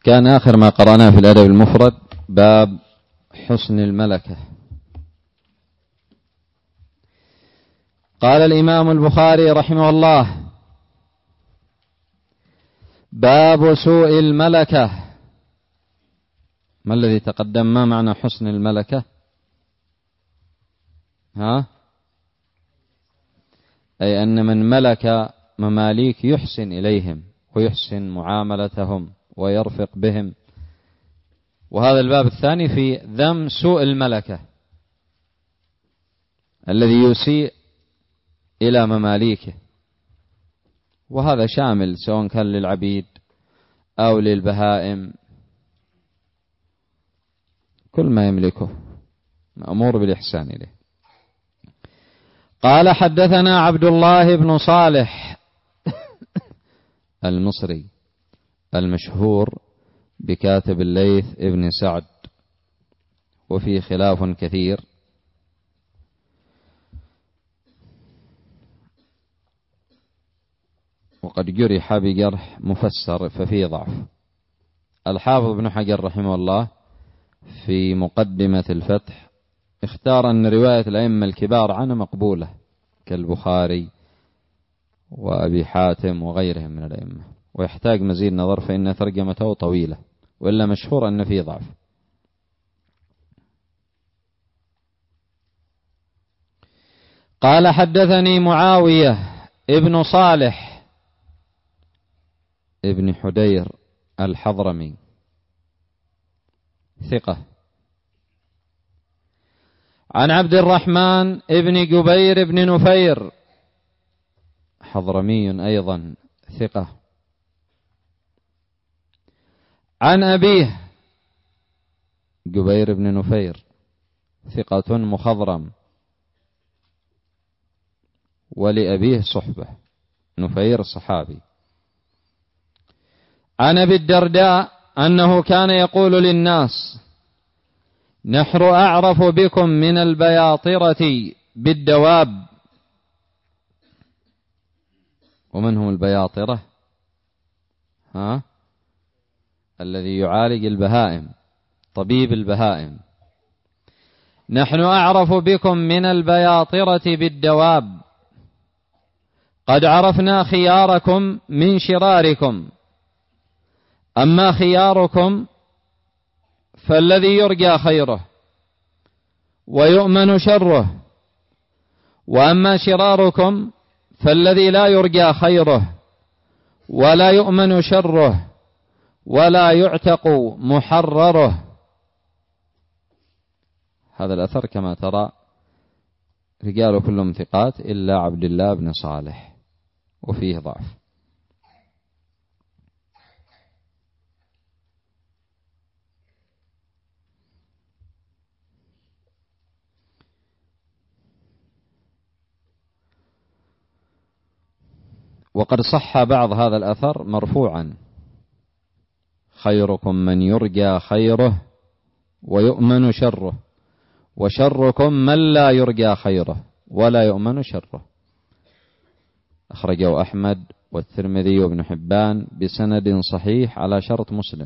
كان آخر ما قرأناه في الأدب المفرد باب حسن الملكة. قال الإمام البخاري رحمه الله: باب سوء الملكة. ما الذي تقدم؟ ما معنى حسن الملكة؟ أي أن من ملك مماليك يحسن إليهم ويحسن معاملتهم ويرفق بهم. وهذا الباب الثاني في ذم سوء الملكة الذي يسيء إلى مماليكه، وهذا شامل سواء كان للعبيد أو للبهائم، كل ما يملكه مأمور بالإحسان إليه. قال: حدثنا عبد الله بن صالح المصري المشهور بكاتب الليث ابن سعد، وفيه خلاف كثير، وقد جرح بجرح مفسر ففيه ضعف. الحافظ ابن حجر رحمه الله في مقدمة الفتح اختار أن رواية الأئمة الكبار عنه مقبولة كالبخاري وأبي حاتم وغيرهم من الأئمة، ويحتاج مزيد نظر فإن ترجمته طويلة، وإلا مشهور أن فيه ضعف. قال: حدثني معاوية ابن صالح ابن حدير الحضرمي ثقة، عن عبد الرحمن ابن جبير بن نفير حضرمي أيضا ثقة، عن أبيه جبير بن نفير ثقة مخضرم، ولأبيه صحبة، نفير صحابي، عن أبي الدرداء أنه كان يقول للناس: نحن أعرف بكم من البياطرة بالدواب. ومن هم البياطرة؟ الذي يعالج البهائم، طبيب البهائم. نحن أعرف بكم من البياطرة بالدواب، قد عرفنا خياركم من شراركم، أما خياركم فالذي يرجى خيره ويؤمن شره، وأما شراركم فالذي لا يرجى خيره ولا يؤمن شره ولا يعتق محرره. هذا الأثر كما ترى رجال كلهم ثقات إلا عبد الله بن صالح، وفيه ضعف. وقد صح بعض هذا الأثر مرفوعا: خيركم من يرجى خيره ويؤمن شره، وشركم من لا يرجى خيره ولا يؤمن شره. أخرجه أحمد والترمذي وابن حبان بسند صحيح على شرط مسلم،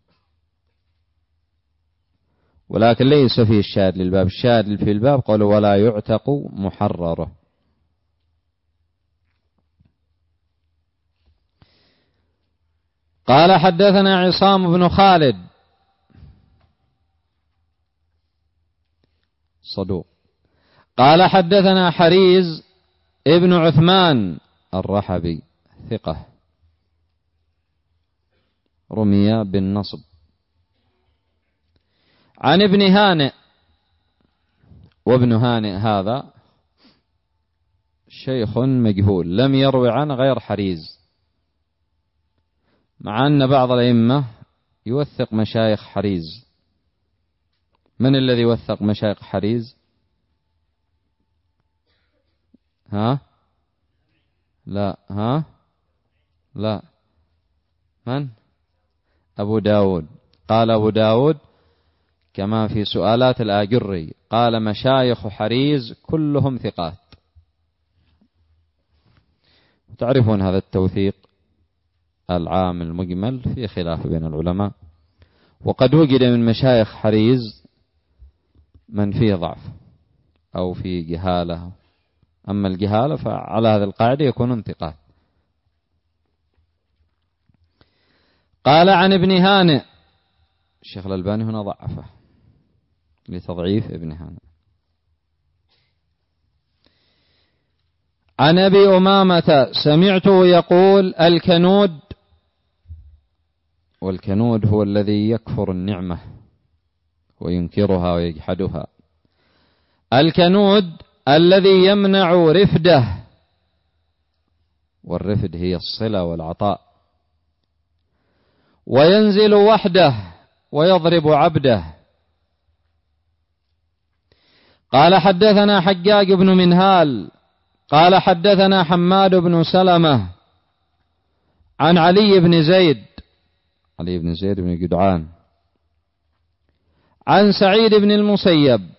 ولكن ليس فيه الشاهد للباب. الشاهد في الباب قالوا: ولا يعتق محرره. قال: حدثنا عصام بن خالد صدوق، قال: حدثنا حريز ابن عثمان الرحبي ثقة، رمي بالنصب، عن ابن هانئ. وابن هانئ هذا شيخ مجهول لم يروي عنه غير حريز، مع أن بعض الأئمة يوثق مشايخ حريز. من الذي وثق مشايخ حريز؟ لا من؟ أبو داود. قال أبو داود كما في سؤالات الآجري، قال: مشايخ حريز كلهم ثقات. تعرفون هذا التوثيق العام المجمل في خلاف بين العلماء، وقد وجد من مشايخ حريز من فيه ضعف أو في جهالة، أما الجهالة فعلى هذه القاعدة يكون انتقاد. قال عن ابن هانئ، الشيخ الألباني هنا ضعفه لتضعيف ابن هانئ. عن أبي أمامة سمعته يقول: الكنود، والكنود هو الذي يكفر النعمة وينكرها ويجحدها، الكنود الذي يمنع رفده، والرفد هي الصلة والعطاء، وينزل وحده ويضرب عبده. قال حدثنا حجاج بن منهال قال حدثنا حماد بن سلمة عن علي بن زيد بن جدعان عن سعيد بن المسيب،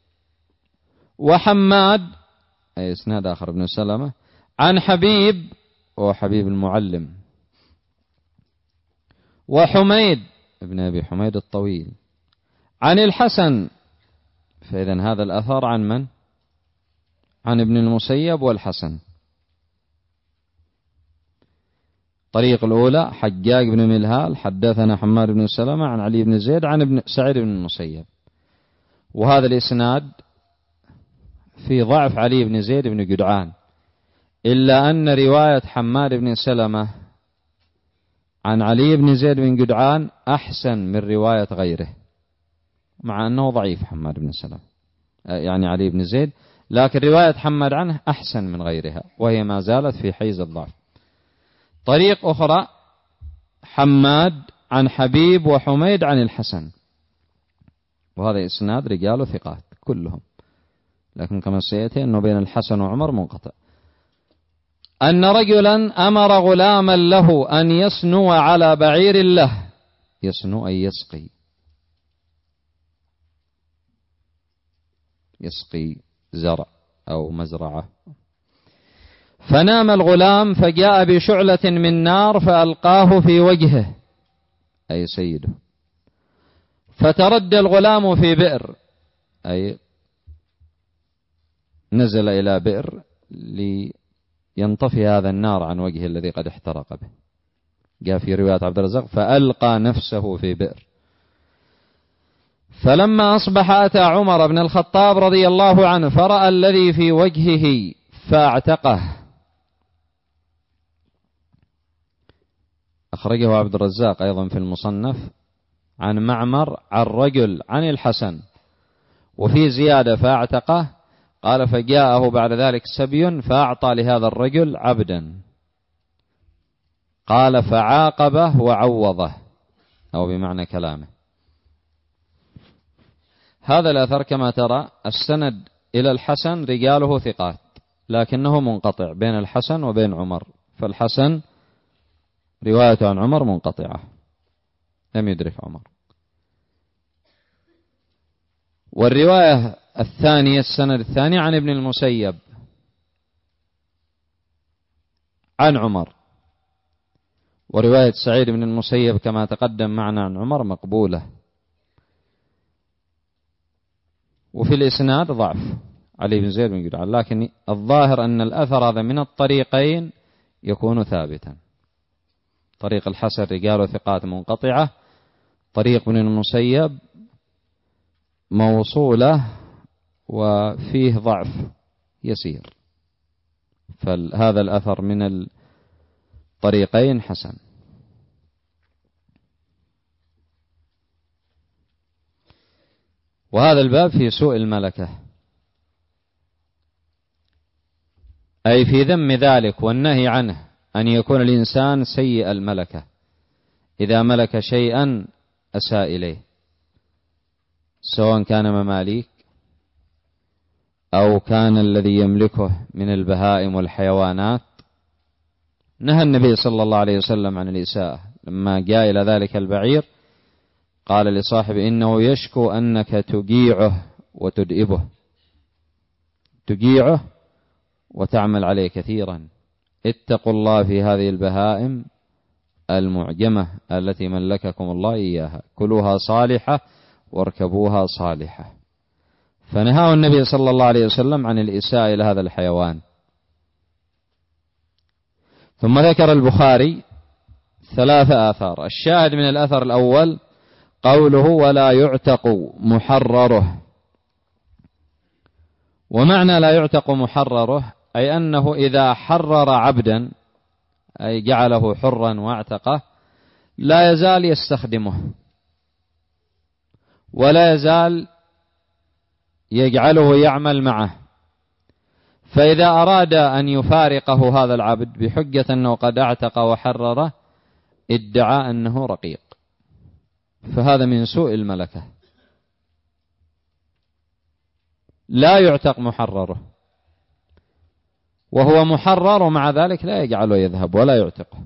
وحماد أي إسناد آخر بن سلمة عن حبيب وهو حبيب المعلم، وحميد ابن أبي حميد الطويل عن الحسن. فإذن هذا الأثر عن من؟ عن ابن المسيب والحسن. طريق الأولى حجاج بن ملهال حدثنا حماد بن سلمة عن علي بن زيد عن ابن سعيد بن المسيب، وهذا الإسناد في ضعف علي بن زيد بن جدعان، إلا أن رواية حماد بن سلمة عن علي بن زيد بن جدعان أحسن من رواية غيره، مع أنه ضعيف حماد بن سلمة يعني علي بن زيد، لكن رواية حماد عنه أحسن من غيرها، وهي ما زالت في حيز الضعف. طريق أخرى حماد عن حبيب وحميد عن الحسن، وهذا إسناد رجال ثقات كلهم، لكن كما سيأتي أنه بين الحسن وعمر منقطع. أن رجلا أمر غلاما له أن يسنو على بعير له، يسنو أي يسقي زرع أو مزرعة. فنام الغلام فجاء بشعلة من نار فألقاه في وجهه أي سيده، فتردى الغلام في بئر أي نزل إلى بئر لينطفي هذا النار عن وجهه الذي قد احترق به. جاء في رواية عبد الرزاق فألقى نفسه في بئر. فلما أصبح أتى عمر بن الخطاب رضي الله عنه فرأى الذي في وجهه فاعتقه. أخرجه عبد الرزاق أيضا في المصنف عن معمر عن رجل عن الحسن، وفي زيادة فاعتقه. قال فجاءه بعد ذلك سبي فأعطى لهذا الرجل عبدا، قال فعاقبه وعوضه، أو بمعنى كلامه. هذا الأثر كما ترى السند إلى الحسن رجاله ثقات، لكنه منقطع بين الحسن وبين عمر، فالحسن روايته عن عمر منقطعة لم يدرك عمر. والرواية الثانية السند الثاني عن ابن المسيب عن عمر، ورواية سعيد بن المسيب كما تقدم معنا عن عمر مقبولة. وفي الإسناد ضعف علي بن زيد بن جدعان، لكن الظاهر أن الأثر هذا من الطريقين يكون ثابتا. طريق الحسن رجال ثقات منقطعة، طريق ابن المسيب موصولة وفيه ضعف يسير، فهذا الأثر من الطريقين حسن. وهذا الباب في سوء الملكة، أي في ذم ذلك والنهي عنه، أن يكون الإنسان سيء الملكة إذا ملك شيئا أساء إليه، سواء كان مماليك أو كان الذي يملكه من البهائم والحيوانات. نهى النبي صلى الله عليه وسلم عن الإساءة، لما جاء إلى ذلك البعير قال لصاحبه إنه يشكو أنك تجيعه وتدئبه، تجيعه وتعمل عليه كثيرا، اتقوا الله في هذه البهائم المعجمة التي ملككم الله إياها، كلوها صالحة واركبوها صالحة. فنهاه النبي صلى الله عليه وسلم عن الإساءة إلى هذا الحيوان. ثم ذكر البخاري 3 آثار. الشاهد من الأثر الأول قوله ولا يعتق محرره. ومعنى لا يعتق محرره أي أنه إذا حرر عبدا أي جعله حرا واعتقه لا يزال يستخدمه ولا يزال يجعله يعمل معه، فإذا أراد أن يفارقه هذا العبد بحجة أنه قد اعتق وحرره ادعى أنه رقيق، فهذا من سوء الملكة. لا يعتق محرره، وهو محرر ومع ذلك لا يجعله يذهب ولا يعتقه.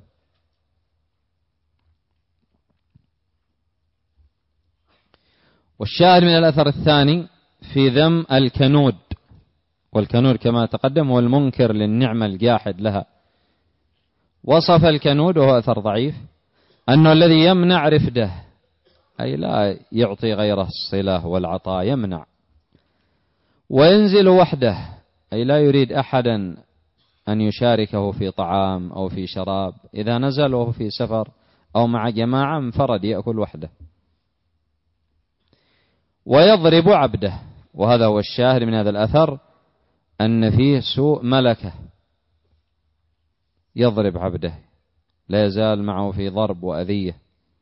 والشاهد من الأثر الثاني في ذم الكنود، والكنود كما تقدم هو المنكر للنعمة الجاحد لها. وصف الكنود وهو أثر ضعيف أنه الذي يمنع رفده أي لا يعطي غيره الصلة والعطاء، يمنع. وينزل وحده أي لا يريد أحدا أن يشاركه في طعام أو في شراب، إذا نزل وهو في سفر أو مع جماعة انفرد يأكل وحده. ويضرب عبده، وهذا هو الشاهد من هذا الأثر أن فيه سوء ملكة، يضرب عبده لا يزال معه في ضرب وأذية.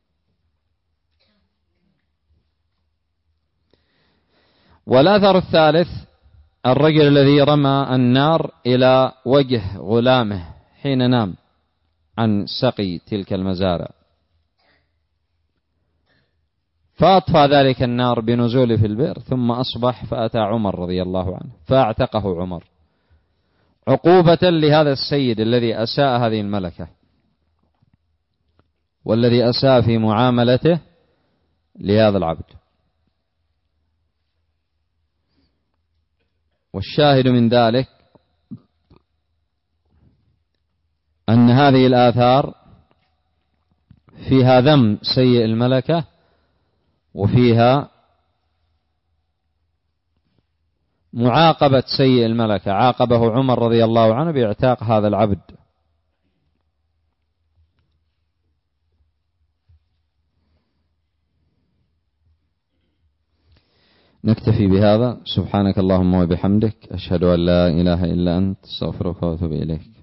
والأثر الثالث الرجل الذي رمى النار إلى وجه غلامه حين نام عن سقي تلك المزارع، فأطفى ذلك النار بنزوله في البئر، ثم أصبح فأتى عمر رضي الله عنه فأعتقه عمر عقوبة لهذا السيد الذي أساء هذه الملكة والذي أساء في معاملته لهذا العبد. والشاهد من ذلك أن هذه الآثار فيها ذم سيء الملكة، وفيها معاقبة سيء الملكة، عاقبه عمر رضي الله عنه باعتاق هذا العبد. نكتفي بهذا. سبحانك اللهم وبحمدك، أشهد أن لا إله إلا أنت، استغفرك وأتوب إليك.